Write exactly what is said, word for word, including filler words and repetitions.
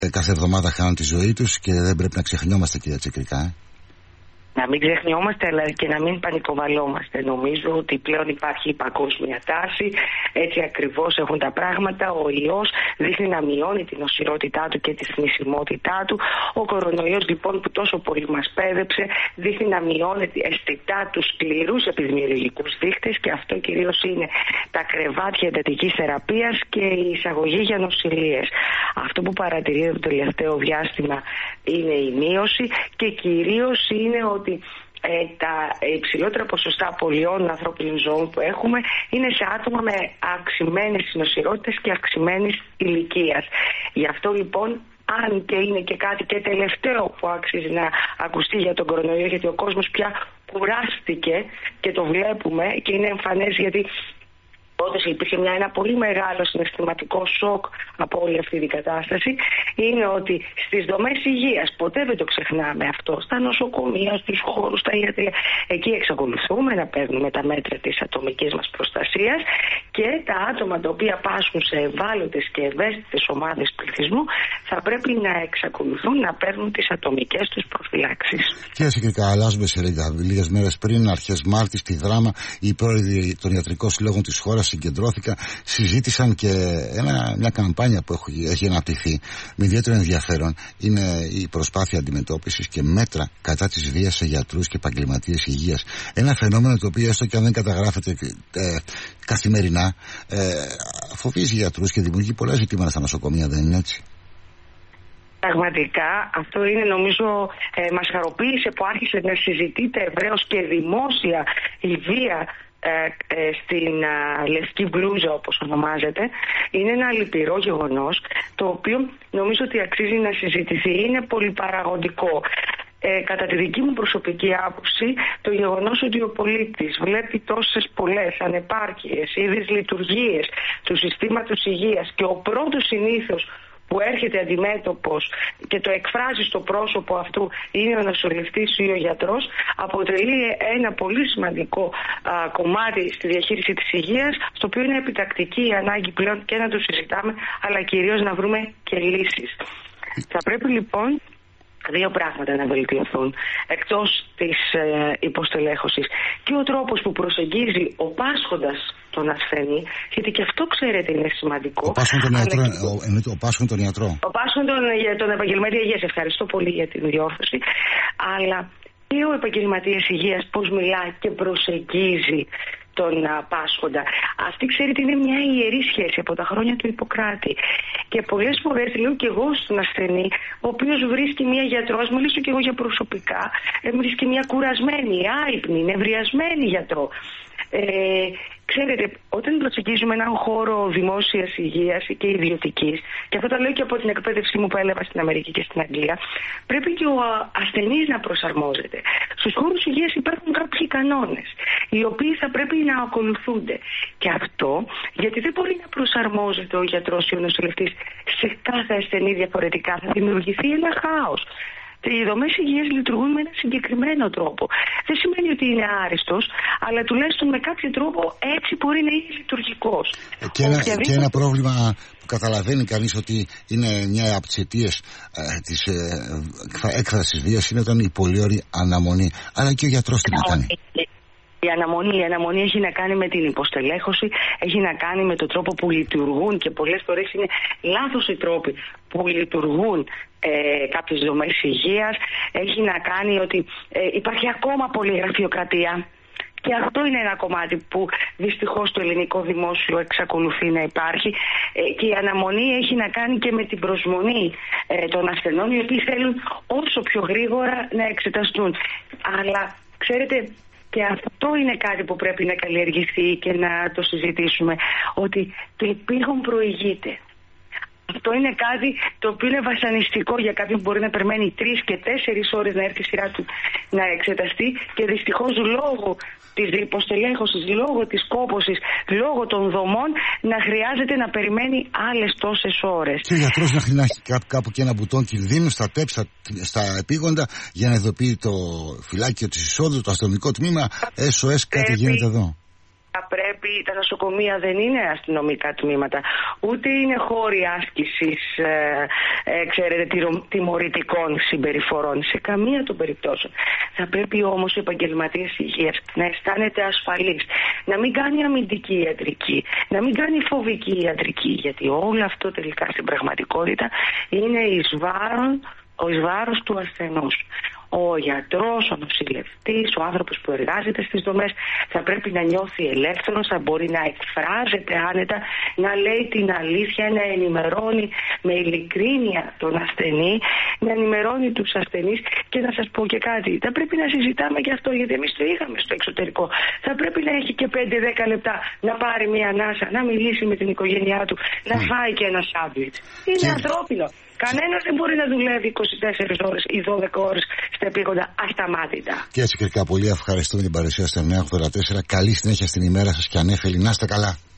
ε, κάθε εβδομάδα χάνουν τη ζωή τους και δεν πρέπει να ξεχνιόμαστε, κυρία Τσικρικά. Ε. Να μην ξεχνιόμαστε, αλλά και να μην πανικοβαλόμαστε. Νομίζω ότι πλέον υπάρχει η παγκόσμια τάση. Έτσι ακριβώς έχουν τα πράγματα. Ο ιός δείχνει να μειώνει την νοσηρότητά του και τη θνησιμότητά του. Ο κορονοϊός, λοιπόν, που τόσο πολύ μας πέδεψε, δείχνει να μειώνει αισθητά τους σκληρούς επιδημιολογικούς δείκτες, και αυτό κυρίως είναι τα κρεβάτια εντατικής θεραπείας και η εισαγωγή για νοσηλίες. Αυτό που παρατηρείται το τελευταίο διάστημα είναι η μείωση, και κυρίως είναι ότι ότι ε, τα υψηλότερα ποσοστά απολειών ανθρώπινων ζώων που έχουμε είναι σε άτομα με αυξημένες νοσηρότητες και αυξημένης ηλικίας. Γι' αυτό λοιπόν, αν και είναι και κάτι και τελευταίο που άξιζε να ακουστεί για τον κορονοϊό, γιατί ο κόσμος πια κουράστηκε και το βλέπουμε και είναι εμφανές, γιατί όντως υπήρχε μια, ένα πολύ μεγάλο συναισθηματικό σοκ από όλη αυτή την κατάσταση, είναι ότι στις δομές υγείας, ποτέ δεν το ξεχνάμε αυτό, στα νοσοκομεία, στους χώρους, στα ιατρία, εκεί εξακολουθούμε να παίρνουμε τα μέτρα της ατομικής μας προστασίας, και τα άτομα τα οποία πάσχουν σε ευάλωτες και ευαίσθητες ομάδες πληθυσμού θα πρέπει να εξακολουθούν να παίρνουν τις ατομικές τους προφυλάξεις. Κύριε Σικρικά, αλλάζουμε σε λίγες μέρες πριν, αρχές Μάρτη, στη Δράμα, οι πρόεδροι των ιατρικών συλλόγων της χώρας συγκεντρώθηκαν, συζήτησαν, και ένα, μια καμπάνια που έχει, έχει αναπτυχθεί με ιδιαίτερο ενδιαφέρον είναι η προσπάθεια αντιμετώπισης και μέτρα κατά της βίας σε γιατρούς και επαγγελματίες υγείας. Ένα φαινόμενο το οποίο, έστω και αν δεν καταγράφεται ε, καθημερινά, ε, φοβίζει γιατρούς και δημιουργεί πολλά ζητήματα στα νοσοκομεία, δεν είναι έτσι? Πραγματικά αυτό είναι, νομίζω, ε, μας χαροποίησε που άρχισε να συζητείται ευρέως και δημόσια η βία Ε, ε, στην α, λευκή μπλούζα, όπως ονομάζεται. Είναι ένα λυπηρό γεγονός, το οποίο νομίζω ότι αξίζει να συζητηθεί. Είναι πολυπαραγωγικό. Ε, κατά τη δική μου προσωπική άποψη, το γεγονός ότι ο πολίτης βλέπει τόσες πολλές ανεπάρκειες ή δυσλειτουργίες του συστήματος υγείας, και ο πρώτος συνήθως που έρχεται αντιμέτωπος και το εκφράζει στο πρόσωπο αυτού είναι ο νοσηλευτής ή ο γιατρός, αποτελεί ένα πολύ σημαντικό α, κομμάτι στη διαχείριση της υγείας, στο οποίο είναι επιτακτική η ανάγκη πλέον και να το συζητάμε, αλλά κυρίως να βρούμε και λύσεις. Θα πρέπει λοιπόν δύο πράγματα να βελτιωθούν εκτός της ε, υποστελέχωσης, και ο τρόπος που προσεγγίζει ο πάσχοντας τον ασθενή, γιατί και αυτό, ξέρετε, είναι σημαντικό. Ο πάσχον τον ιατρό. Και... Ο, ο πάσχον τον ιατρό. Ο πάσχον τον, τον επαγγελματία υγείας. Ευχαριστώ πολύ για την διόρθωση. Αλλά και ο επαγγελματίας υγείας πώς μιλά και προσεγγίζει τον α, πάσχοντα. Αυτή, ξέρετε, είναι μια ιερή σχέση από τα χρόνια του Ιπποκράτη. Και πολλές φορές λέω και εγώ στον ασθενή, ο οποίος βρίσκει μια γιατρό, ας μιλήσω και εγώ για προσωπικά, ε, βρίσκει μια κουρασμένη, άυπνη, νευριασμένη γιατρό. Ε, ξέρετε, όταν προσεγγίζουμε έναν χώρο δημόσιας υγείας και ιδιωτικής, και αυτό το λέω και από την εκπαίδευση μου που έλαβα στην Αμερική και στην Αγγλία, πρέπει και ο ασθενής να προσαρμόζεται. Στους χώρους υγείας υπάρχουν κάποιοι κανόνες, οι οποίοι θα πρέπει να ακολουθούνται. Και αυτό γιατί δεν μπορεί να προσαρμόζεται ο γιατρός ή ο νοσηλευτής σε κάθε ασθενή διαφορετικά. Θα δημιουργηθεί ένα χάος. Οι δομές υγείας λειτουργούν με ένα συγκεκριμένο τρόπο. Δεν σημαίνει ότι είναι άριστος, αλλά τουλάχιστον με κάποιο τρόπο έτσι μπορεί να είναι λειτουργικός. Και ένα, Οποιαδήποτε... και ένα πρόβλημα που καταλαβαίνει κανείς ότι είναι μια από τις αιτίες ε, της ε, έκφρασης βίας είναι όταν η πολύωρη αναμονή. Αλλά και ο γιατρός τι να κάνει. Η αναμονή, η αναμονή έχει να κάνει με την υποστελέχωση, έχει να κάνει με τον τρόπο που λειτουργούν, και πολλές φορές είναι λάθος οι τρόποι που λειτουργούν ε, κάποιες δομές υγείας. Έχει να κάνει ότι ε, υπάρχει ακόμα πολλή γραφειοκρατία. Και αυτό είναι ένα κομμάτι που δυστυχώς το ελληνικό δημόσιο εξακολουθεί να υπάρχει. Ε, και η αναμονή έχει να κάνει και με την προσμονή ε, των ασθενών, οι οποίοι θέλουν όσο πιο γρήγορα να εξεταστούν. Αλλά ξέρετε, και αυτό είναι κάτι που πρέπει να καλλιεργηθεί και να το συζητήσουμε, ότι το επίγον προηγείται. Αυτό είναι κάτι το οποίο είναι βασανιστικό για κάποιον που μπορεί να περιμένει τρεις και τέσσερις ώρες να έρθει η σειρά του να εξεταστεί, και δυστυχώς λόγω της υποστελέχωσης, λόγω της κόπωσης, λόγω των δομών να χρειάζεται να περιμένει άλλες τόσες ώρες. Και ο γιατρός να έχει κάπου και ένα μπουτόν κινδύνου στα τέψα, στα επίγοντα, για να ειδοποιεί το φυλάκιο της εισόδου, το αστυνομικό τμήμα, ες ο ες, κάτι Πρέπει... γίνεται εδώ. Θα πρέπει, τα νοσοκομεία δεν είναι αστυνομικά τμήματα, ούτε είναι χώροι άσκησης, ε, ε, ξέρετε, τιμωρητικών συμπεριφορών, σε καμία των περιπτώσεων. Θα πρέπει όμως οι επαγγελματίες υγείας να αισθάνεται ασφαλής, να μην κάνει αμυντική ιατρική, να μην κάνει φοβική ιατρική, γιατί όλο αυτό τελικά στην πραγματικότητα είναι εις βάρος, εις βάρος του ασθενούς. Ο γιατρός, ο νοσηλευτής, ο άνθρωπος που εργάζεται στις δομές θα πρέπει να νιώθει ελεύθερος, θα μπορεί να εκφράζεται άνετα, να λέει την αλήθεια, να ενημερώνει με ειλικρίνεια τον ασθενή, να ενημερώνει τους ασθενείς. Και να σας πω και κάτι, θα πρέπει να συζητάμε και αυτό, γιατί εμείς το είχαμε στο εξωτερικό. Θα πρέπει να έχει και πέντε δέκα λεπτά να πάρει μια ανάσα, να μιλήσει με την οικογένειά του, να φάει και ένα σάντουιτς. Είναι και... ανθρώπινο. Κανένας δεν μπορεί να δουλεύει είκοσι τέσσερις ώρες ή δώδεκα ώρες στα επίγοντα ασταμάτητα. Και έτσι, κυρικά, πολύ ευχαριστώ για την παρουσία στο εννιά ογδόντα τέσσερα. Καλή συνέχεια στην ημέρα σας και ανέφελη. Να είστε καλά.